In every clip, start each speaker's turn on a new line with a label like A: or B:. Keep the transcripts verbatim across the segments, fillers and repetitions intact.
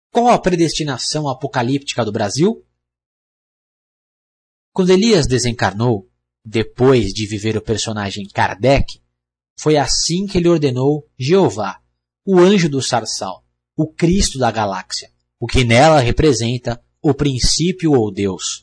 A: Qual a predestinação apocalíptica do Brasil? Quando Elias desencarnou, depois de viver o personagem Kardec, foi assim que ele ordenou Jeová, o anjo do Sarsal, o Cristo da galáxia, o que nela representa o princípio ou Deus.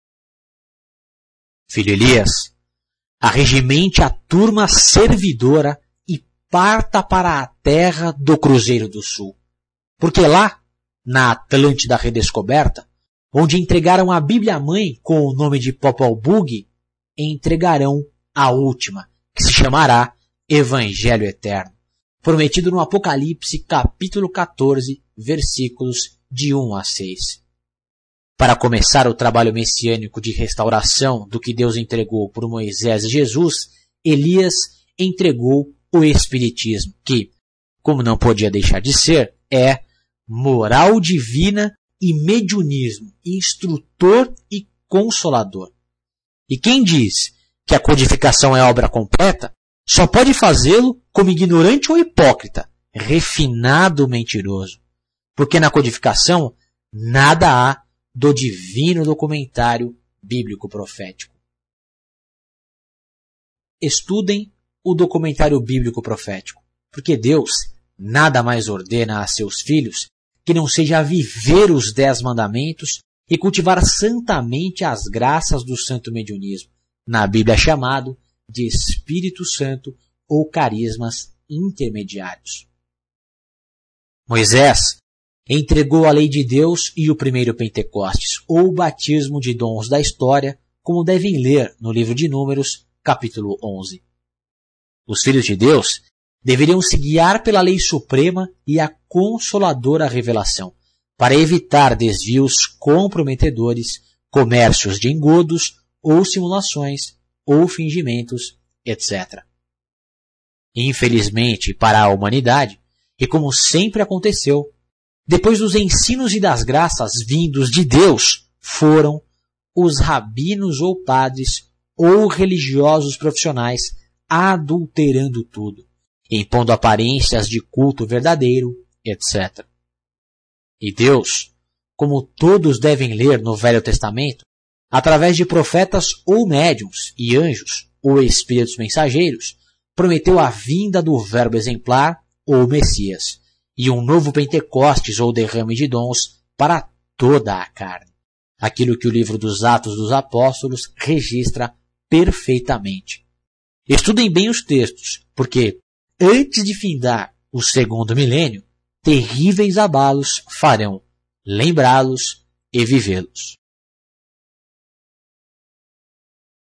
A: Filho Elias, arregimente a turma servidora e parta para a terra do Cruzeiro do Sul, porque lá, na Atlântida redescoberta, onde entregaram a Bíblia-mãe com o nome de Popol Vuh, entregarão a última, que se chamará Evangelho Eterno, prometido no Apocalipse capítulo quatorze, versículos de um a seis. Para começar o trabalho messiânico de restauração do que Deus entregou por Moisés e Jesus, Elias entregou o Espiritismo, que, como não podia deixar de ser, é moral divina e mediunismo, instrutor e consolador. E quem diz que a codificação é obra completa, só pode fazê-lo como ignorante ou hipócrita, refinado mentiroso. Porque na codificação nada há do divino documentário bíblico profético. Estudem o documentário bíblico profético, porque Deus nada mais ordena a seus filhos que não seja viver os dez mandamentos e cultivar santamente as graças do santo mediunismo, na Bíblia chamado de Espírito Santo ou carismas intermediários. Moisés entregou a lei de Deus e o primeiro Pentecostes, ou batismo de dons da história, como devem ler no livro de Números, capítulo onze. Os filhos de Deus deveriam se guiar pela lei suprema e a consoladora revelação, para evitar desvios comprometedores, comércios de engodos ou simulações ou fingimentos, etcétera. Infelizmente para a humanidade, e como sempre aconteceu, depois dos ensinos e das graças vindos de Deus, foram os rabinos ou padres ou religiosos profissionais adulterando tudo, impondo aparências de culto verdadeiro, etcétera. E Deus, como todos devem ler no Velho Testamento, através de profetas ou médiuns e anjos ou espíritos mensageiros, prometeu a vinda do Verbo exemplar ou Messias, e um novo Pentecostes ou derrame de dons para toda a carne. Aquilo que o livro dos Atos dos Apóstolos registra perfeitamente. Estudem bem os textos, porque antes de findar o segundo milênio, terríveis abalos farão lembrá-los e vivê-los.